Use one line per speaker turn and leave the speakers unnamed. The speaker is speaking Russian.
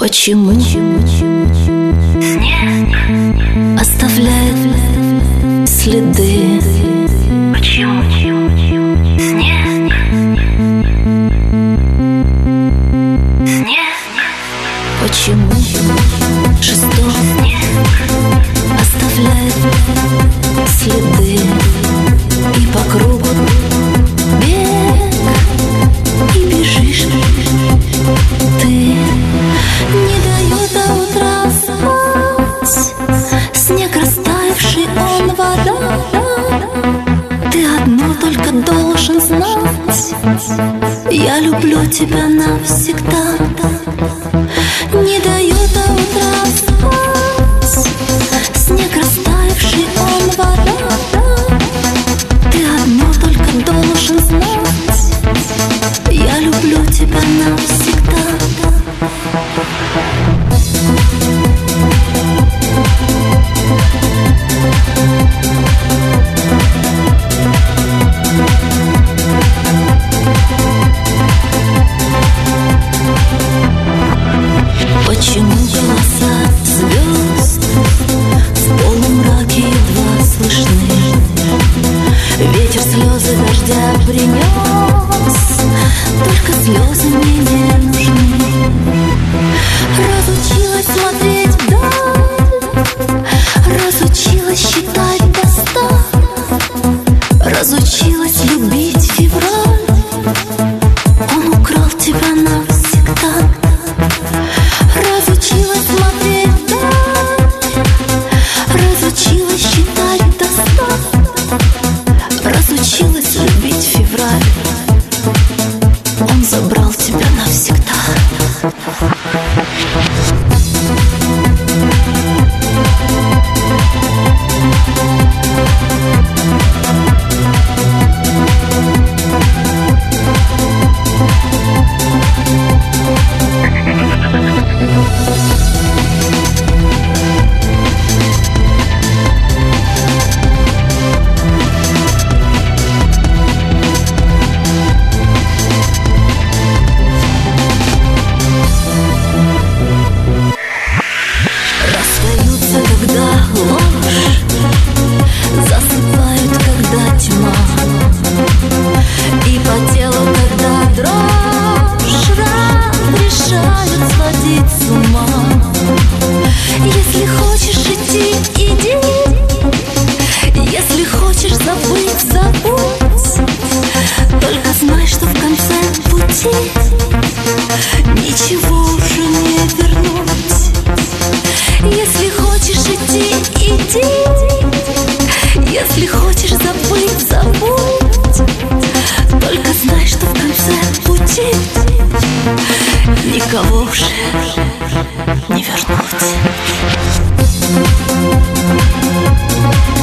Почему снег оставляет следы? Почему снег Почему шестой снег оставляет следы? И по кругу бег, и бежишь ты. Не дает до утра спать снег растаявший, он вода. Ты одно только должен знать: я люблю тебя навсегда. Не дает до утра спать снег растаявший, он вода. Ты одно только должен знать: я люблю тебя навсегда. Почему голоса звезд в полумраке едва слышны? Ветер слезы дождя принес, только слезы мне не нужны. Разучилась смотреть вдаль, разучилась считать до 100, разучилась любить февраль. Он украл тебя навсегда. Разучилась смотреть вдаль, разучилась считать до 100, разучилась любить февраль. Он забрал тебя навсегда. Когда ложь засыпает, когда тьма, и по телу, когда дрожь решают сводить с ума. Если хочешь идти, иди. Если хочешь забыть, забудь. Только знай, что в конце пути ничего уже не вернуть. Если хочешь идти, иди. Если хочешь забыть, забудь. Только знай, что в конце пути никого уже не вернуть.